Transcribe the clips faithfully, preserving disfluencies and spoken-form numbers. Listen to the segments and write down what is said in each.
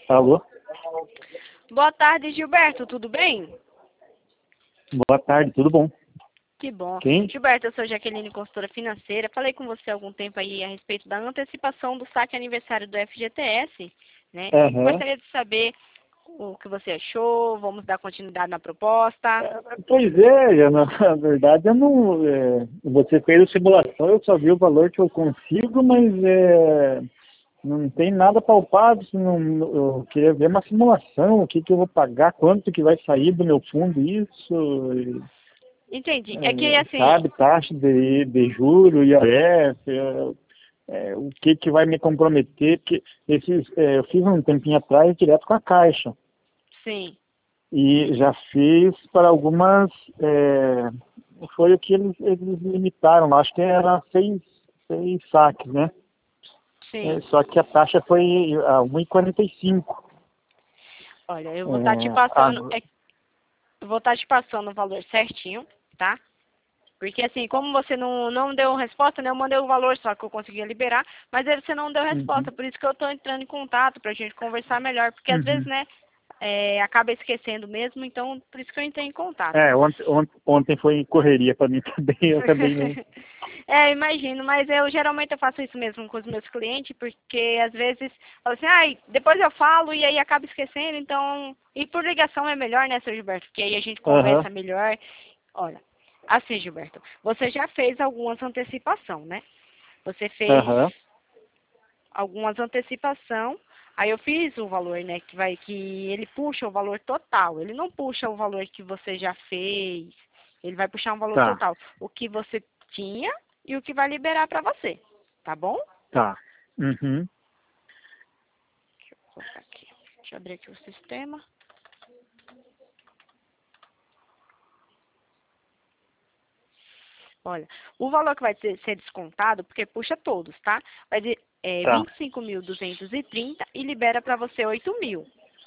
Alô? Boa tarde, Gilberto, tudo bem? Boa tarde, tudo bom? Que bom. Quem? Gilberto, eu sou Jaqueline, consultora financeira. Falei com você há algum tempo aí a respeito da antecipação do saque aniversário do F G T S, né? Aham. Gostaria de saber o que você achou, vamos dar continuidade na proposta. É, Pois é, eu, na na verdade eu não. é, você fez a simulação, eu só vi o valor que eu consigo, mas é, não tem nada palpável. Não, eu queria ver uma simulação, o que, que eu vou pagar, quanto que vai sair do meu fundo isso, e, Entendi. É que é, assim, sabe, taxa de, de juro, I R S, é, é, o que, que vai me comprometer, porque esses, é, eu fiz um tempinho atrás direto com a Caixa. sim, E já fiz para algumas, é, foi o que eles, eles limitaram, acho que era seis, seis saques, né? É, sim. só que a taxa foi a um e quarenta e cinco. Olha, eu vou estar te É, passando, a- é, eu vou estar te passando o valor certinho, tá? Porque assim, como você não, não deu resposta, né? Eu mandei o valor só que eu conseguia liberar, mas aí você não deu resposta, uhum, por isso que eu estou entrando em contato pra gente conversar melhor, porque às vezes, uhum. né, é, acaba esquecendo mesmo, então por isso que eu entrei em contato. É, ontem, ontem, ontem foi correria para mim também, eu também não. É, imagino, mas eu geralmente eu faço isso mesmo com os meus clientes, porque às vezes falo assim, ai, depois eu falo e aí acaba esquecendo, então. E por ligação é melhor, né, seu Gilberto? Porque aí a gente Aham, conversa melhor. Olha, assim, Gilberto, você já fez algumas antecipação, né? Você fez aham, algumas antecipação, aí eu fiz o valor, né, que vai que ele puxa o valor total. Ele não puxa o valor que você já fez. Ele vai puxar um valor tá, total, o que você tinha e o que vai liberar para você, tá bom? tá. Uhum, Deixa eu colocar aqui. Deixa eu abrir aqui o sistema. Olha, o valor que vai ter- ser descontado, porque puxa todos, tá? Vai de é, tá. vinte e cinco mil duzentos e trinta e libera para você oito mil.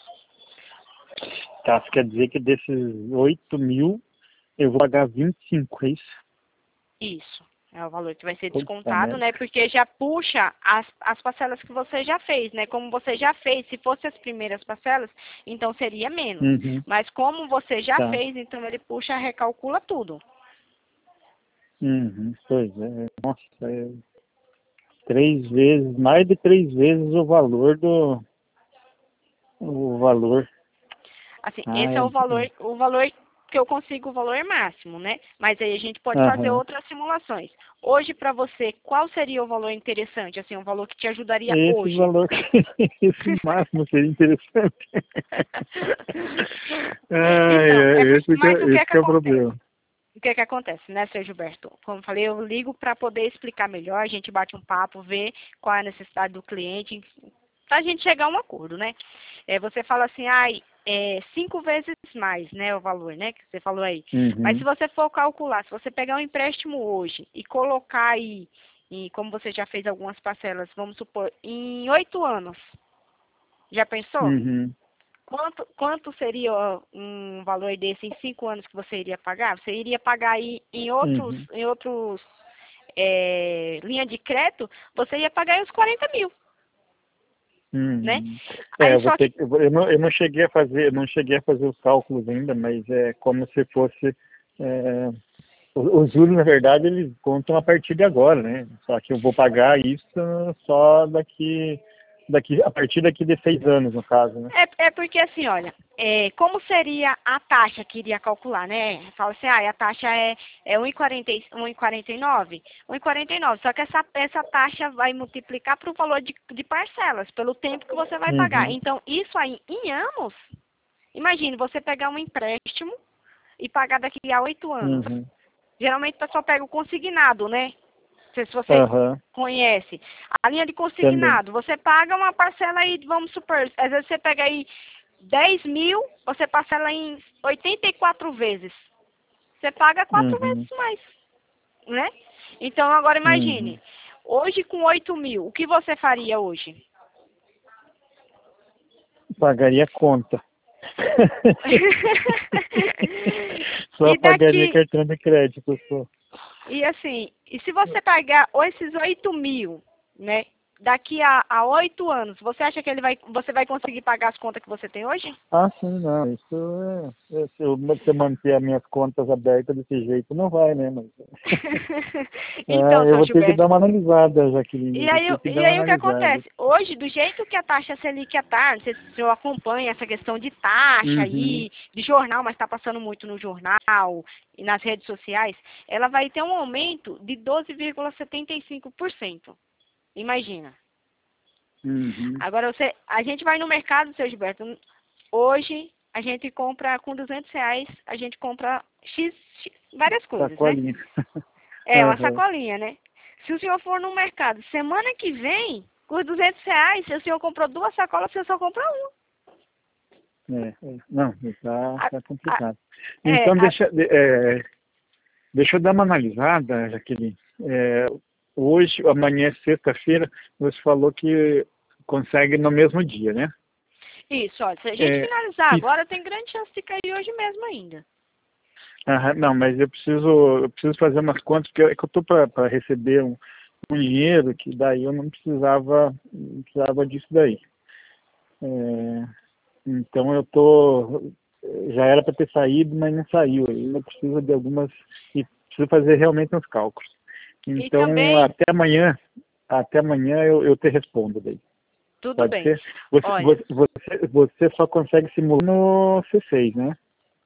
Tá, isso quer dizer que desses oito mil eu vou pagar vinte e cinco, é isso? Isso. É o valor que vai ser Puta descontado, merda. né? Porque já puxa as, as parcelas que você já fez, né? Como você já fez, se fosse as primeiras parcelas, então seria menos. Uhum, Mas como você já tá. fez, então ele puxa, recalcula tudo. Uhum, pois é. Nossa, é três vezes, mais de três vezes o valor do, o valor. Assim, esse Ai, é o valor, o valor que eu consigo, o valor máximo, né? Mas aí a gente pode fazer aham. outras simulações. Hoje, para você, qual seria o valor interessante? Assim, um valor que te ajudaria Esse hoje? valor, esse máximo seria interessante. Ai, Então, é é, por- esse que mas o é, que esse é que que é o acontece? problema. O que é que acontece, né, seu Gilberto? Como eu falei, eu ligo para poder explicar melhor, a gente bate um papo, vê qual é a necessidade do cliente, para a gente chegar a um acordo, né? É, você fala assim, ai, é cinco vezes mais, né, o valor, né, que você falou aí. Mas se Uhum, você for calcular, se você pegar um empréstimo hoje e colocar aí, e como você já fez algumas parcelas, vamos supor, em oito anos, já pensou? uhum, Quanto, quanto seria ó, um valor desse em cinco anos que você iria pagar? Você iria pagar aí em outros, uhum, em outros é, linha de crédito, você ia pagar aí uns quarenta mil, né? uhum. É, Aí eu vou só ter que, que, eu vou- eu não, eu não cheguei a fazer, eu não cheguei a fazer os cálculos ainda, mas é como se fosse é, O- Os juros, na verdade, eles contam a partir de agora, né? Só que eu vou pagar isso só daqui, daqui a partir daqui de seis anos, no caso, né? é, é porque assim, olha, é, como seria a taxa que iria calcular, né? Fala assim, ah, a taxa é, é um vírgula quarenta e nove, um vírgula quarenta e nove, só que essa, essa taxa vai multiplicar para o valor de, de parcelas, pelo tempo que você vai pagar. Uhum, Então, isso aí, em anos, imagine você pegar um empréstimo e pagar daqui a oito anos. uhum, Geralmente o pessoal pega o consignado, né? Não sei se você aham, conhece. A linha de também. consignado, você paga uma parcela aí, vamos supor, às vezes você pega aí dez mil, você parcela em oitenta e quatro vezes. Você paga quatro Uhum, vezes mais, né? Então agora uhum. imagine, hoje com oito mil, o que você faria hoje? Pagaria a conta. Só E pagaria daqui, cartão de crédito, só. e assim, e se você pagar esses oito mil, né? daqui a a oito anos, você acha que ele vai, você vai conseguir pagar as contas que você tem hoje? Ah, sim, não. Isso é, é, se eu você manter as minhas contas abertas desse jeito, não vai, né? Mas, Então, é, eu seu vou ter que Gilberto. dar uma analisada, Jaqueline. E Eu vou aí, ter que e dar uma aí o que analisada. acontece? Hoje, do jeito que a taxa Selic está, não sei se o senhor acompanha essa questão de taxa Uhum. aí, de jornal, mas está passando muito no jornal e nas redes sociais, ela vai ter um aumento de doze vírgula setenta e cinco por cento. Imagina. Uhum. Agora, você, a gente vai no mercado, seu Gilberto, hoje a gente compra com duzentos reais, a gente compra X, X várias coisas, né? Sacolinha. É, uma Aham. sacolinha, né? Se o senhor for no mercado semana que vem, por duzentos reais, se o senhor comprou duas sacolas, você só compra uma. É, é. Não, tá, A- tá a- complicado. é, Então, a- deixa, de- é, deixa eu dar uma analisada, Jaqueline. É, hoje, amanhã é sexta-feira, você falou que consegue no mesmo dia, né? isso, ó, se a gente É, finalizar isso. agora, tem grande chance de cair hoje mesmo ainda. Aham, não, mas eu preciso, eu preciso fazer umas contas, porque eu, é que eu estou para receber um, um dinheiro que daí eu não precisava, não precisava disso daí. É, então eu tô, já era para ter saído, mas não saiu. Ainda precisa de algumas, e preciso fazer realmente uns cálculos. E Então também, até amanhã, até amanhã eu, eu te respondo daí. tudo Pode bem. ser? Você, Olha, você, você você só consegue simular no C seis, né?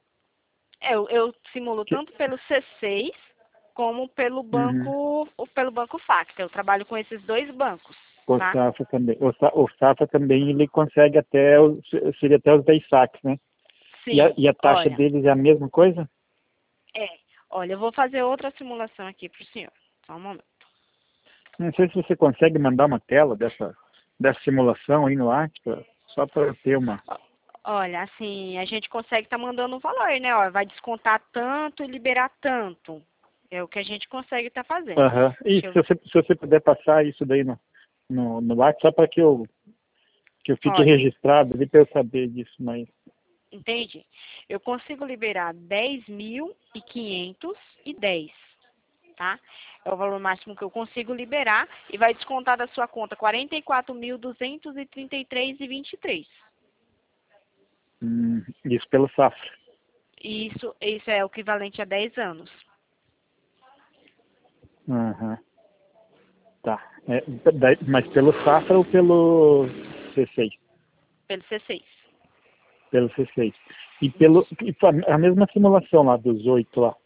eu, eu simulo Que- tanto pelo C seis como pelo Uhum. banco, ou pelo banco Facta. Eu trabalho com esses dois bancos, O tá? Safra também. O, Sa- o Safra também ele consegue até, os- seria até os dez saques, né? E a, Sim, e a taxa olha, deles é a mesma coisa? é, olha, eu vou fazer outra simulação aqui pro senhor. Só um momento. Não sei se você consegue mandar uma tela dessa, dessa simulação aí no ar, pra- só para eu ter uma. Ó, olha, assim, a gente consegue estar mandando um valor, né? Ó, vai descontar tanto e liberar tanto. É o que a gente consegue estar fazendo. Aham. E Deixa se eu, você, se você puder passar isso daí no, no, no ar, só para que eu, que eu fique olha, registrado ali para eu saber disso, mas. entende? Eu consigo liberar dez mil e quinhentos e dez, tá? É o valor máximo que eu consigo liberar e vai descontar da sua conta quarenta e quatro mil duzentos e trinta e três e vinte e três. Hum, isso pelo Safra. Isso, isso é o equivalente a dez anos, Aham. Tá. É, daí- mas pelo Safra ou pelo C seis? pelo C seis. Pelo C seis. E pelo Isso. e fa- a mesma simulação lá dos oito lá,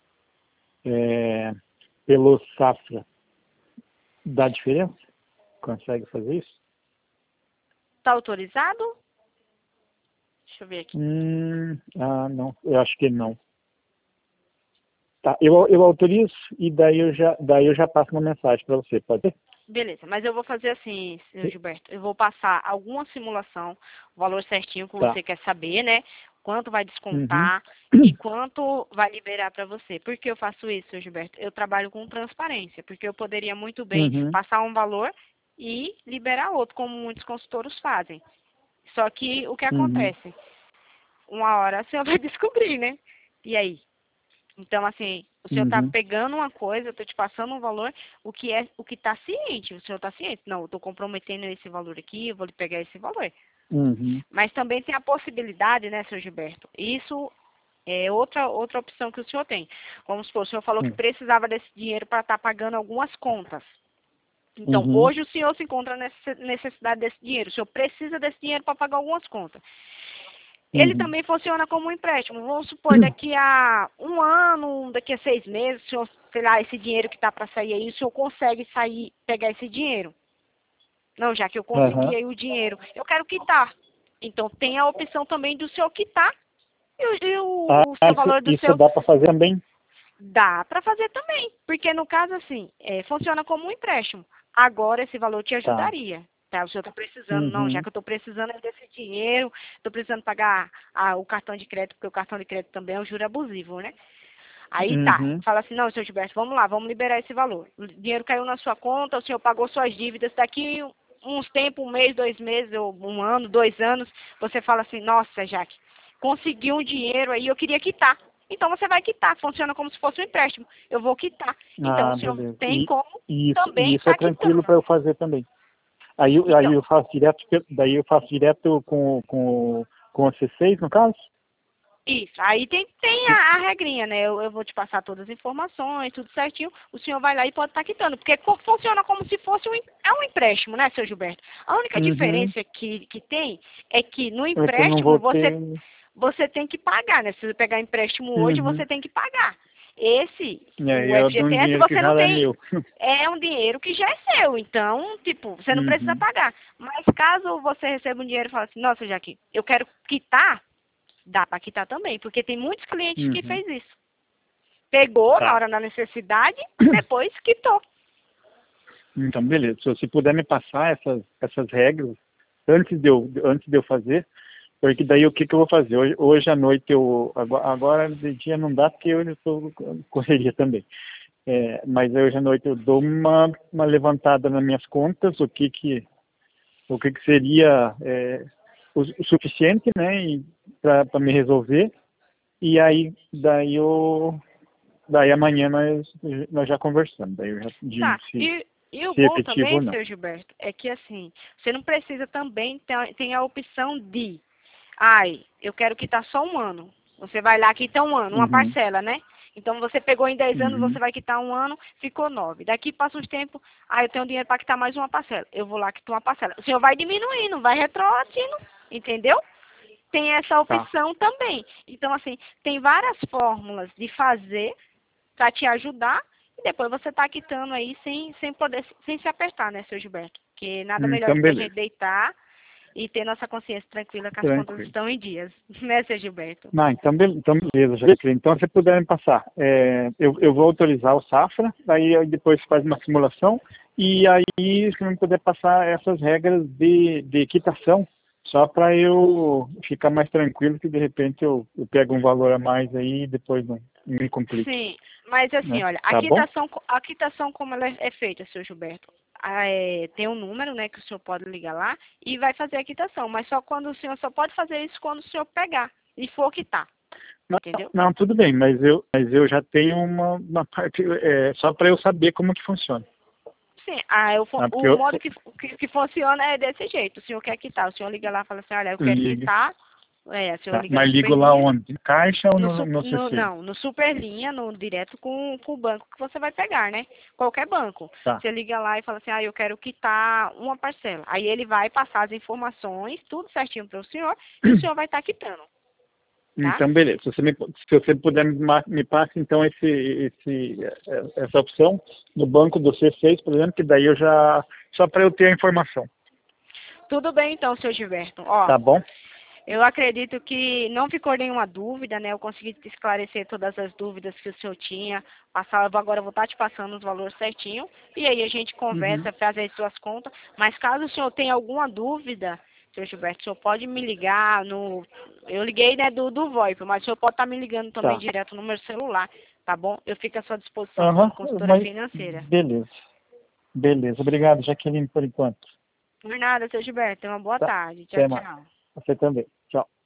é, pelo Safra, dá diferença? Consegue fazer isso? Tá autorizado? Deixa eu ver aqui. Hum, ah, não, eu acho que não. Tá, eu, eu autorizo e daí eu já, daí eu já passo uma mensagem para você, pode ser? Beleza, mas eu vou fazer assim, senhor Gilberto. Eu vou passar alguma simulação, o valor certinho que Tá. você quer saber, né? Quanto vai Uhum. descontar e quanto vai liberar para você. Por que eu faço isso, senhor Gilberto? Eu trabalho com transparência, porque eu poderia muito bem Uhum. passar um valor e liberar outro, como muitos consultores fazem. Só que o que Uhum. acontece? Uma hora o senhor vai descobrir, né? E aí? Então, assim, o senhor está Uhum. pegando uma coisa, eu estou te passando um valor, o que é, o que está ciente, o senhor está ciente. Não, eu estou comprometendo esse valor aqui, eu vou lhe pegar esse valor. Uhum. Mas também tem a possibilidade, né, senhor Gilberto? Isso é outra, outra opção que o senhor tem. Vamos supor, o senhor falou que Uhum. precisava desse dinheiro para estar pagando algumas contas. Então, Uhum. hoje o senhor se encontra nessa necessidade desse dinheiro. O senhor precisa desse dinheiro para pagar algumas contas. Ele Uhum. também funciona como um empréstimo. Vamos supor, daqui a um ano, daqui a seis meses, o senhor, sei lá, esse dinheiro que está para sair aí, o senhor consegue sair, pegar esse dinheiro. Não, já que eu consegui Aham. aí o dinheiro, eu quero quitar. Então, tem a opção também do senhor quitar e o, e Ah, o, o seu isso, valor do isso seu dá para fazer também? dá para fazer também. Porque, no caso, assim, é, funciona como um empréstimo. Agora, esse valor te Tá. ajudaria. Tá, o senhor está precisando, não, já Uhum. que eu estou precisando desse dinheiro, estou precisando pagar a, o cartão de crédito, porque o cartão de crédito também é um juro abusivo, né? Aí tá, Uhum. fala assim, não, senhor Gilberto, vamos lá, vamos liberar esse valor. O dinheiro caiu na sua conta, o senhor pagou suas dívidas, daqui uns tempos, um mês, dois meses, ou um ano, dois anos, você fala assim, nossa, Jaque, consegui um dinheiro aí, eu queria quitar. Então você vai quitar, funciona como se fosse um empréstimo. Eu vou quitar. Então o Ah, senhor beleza. tem E, como e isso, e também isso é estar tranquilo para quitando. eu fazer também. Aí, eu- aí Então, eu faço direto, pe- daí eu faço direto com, com, com o C seis, no caso? isso. Aí tem, tem a, a regrinha, né? Eu, eu vou te passar todas as informações, tudo certinho. O senhor vai lá e pode estar quitando. Porque co- funciona como se fosse um, em- é um empréstimo, né, seu Gilberto? A única Uhum. diferença que, que tem é que no É que eu não empréstimo vou você, ter... você tem que pagar, né? Se você pegar empréstimo hoje, Uhum. você tem que pagar. Esse, E aí o eu dou um F G T S, dinheiro que você não já é tem. meu. É um dinheiro que já é seu. Então, tipo, você não precisa Uhum. pagar. Mas caso você receba um dinheiro e fale assim, nossa, Jaqui, eu quero quitar, dá para quitar também, porque tem muitos clientes que Uhum. fez isso. Pegou na Tá. hora da necessidade, depois quitou. Então, beleza. Se você puder me passar essas, essas regras antes de eu, antes de eu fazer, porque daí o que, que eu vou fazer? Hoje, hoje à noite, eu, agora, agora de dia não dá, porque eu estou com correria também. É, mas hoje à noite eu dou uma, uma levantada nas minhas contas, o que que, o que, que seria é, o, o suficiente, né, para me resolver. E aí, daí eu, daí amanhã nós, nós já conversamos, daí eu já digo Tá. se, E, e o se é bom efetivo ou também, não. seu Gilberto, é que assim, você não precisa também ter, tem a opção de, ai, eu quero quitar só um ano. Você vai lá quitar um ano, uma Uhum, parcela, né? Então você pegou em dez anos, uhum, você vai quitar um ano, ficou nove. Daqui passa uns tempos, ah, eu tenho dinheiro para quitar mais uma parcela. Eu vou lá quitar uma parcela. O senhor vai diminuindo, vai retroatindo, entendeu? Tem essa tá. opção também. Então, assim, tem várias fórmulas de fazer para te ajudar e depois você está quitando aí sem, sem poder, sem se apertar, né, seu Gilberto? Porque nada melhor Então, do que a beleza. gente deitar e ter nossa consciência tranquila que as contas Tranquilo. estão em dias, né, seu Gilberto? Não, então, be- então beleza, Jaqueline. Então, se puder me passar, é, eu, eu vou autorizar o Safra, aí eu depois faz uma simulação, e aí, se não puder passar essas regras de, de quitação, só para eu ficar mais tranquilo, que de repente eu, eu pego um valor a mais aí e depois não, não me complique, Sim, mas assim, né? olha, a Tá bom? quitação, a quitação como ela é feita, seu Gilberto? Ah, é, tem um número, né, que o senhor pode ligar lá e vai fazer a quitação, mas só quando o senhor só pode fazer isso quando o senhor pegar e for quitar, Não, entendeu? não, tudo bem, mas eu, mas eu já tenho uma, uma parte, é, só para eu saber como que funciona. Sim, ah, eu, Tá? Porque o eu modo que, que, que funciona é desse jeito. O senhor quer quitar, o senhor liga lá e fala assim, olha, eu quero ligo, quitar. É, o senhor tá? liga no Mas ligo lá Superlinha, onde? Caixa ou no, no, su- no no, C C? não, no Superlinha, no direto com, com o banco que você vai pegar, né? Qualquer banco. Tá. Você liga lá e fala assim, ah, eu quero quitar uma parcela. Aí ele vai passar as informações, tudo certinho para o senhor, e o senhor vai estar quitando, tá? Então, beleza. Se você, me, se você puder me, ma- me passe, então, esse, esse, eh, essa opção no banco do C seis, por exemplo, que daí eu já... Só para eu ter a informação. Tudo bem então, seu Gilberto. Ó, Tá bom? eu acredito que não ficou nenhuma dúvida, né? Eu consegui te esclarecer todas as dúvidas que o senhor tinha. Passar, eu vou- agora eu vou estar te passando os valores certinho. E aí a gente Uhum. conversa, faz as suas contas. Mas caso o senhor tenha alguma dúvida, seu Gilberto, o senhor pode me ligar no. Eu liguei, né, do, do VoIP, mas o senhor pode estar me ligando também Tá. direto no meu celular, tá bom? Eu fico à sua disposição Aham, como consultora mas... financeira. Beleza. Beleza. Obrigado, Jaqueline, por enquanto. Por nada, seu Gilberto. Tenha uma boa Tá. tarde. Tchau, Até mais. tchau. Você também. Tchau.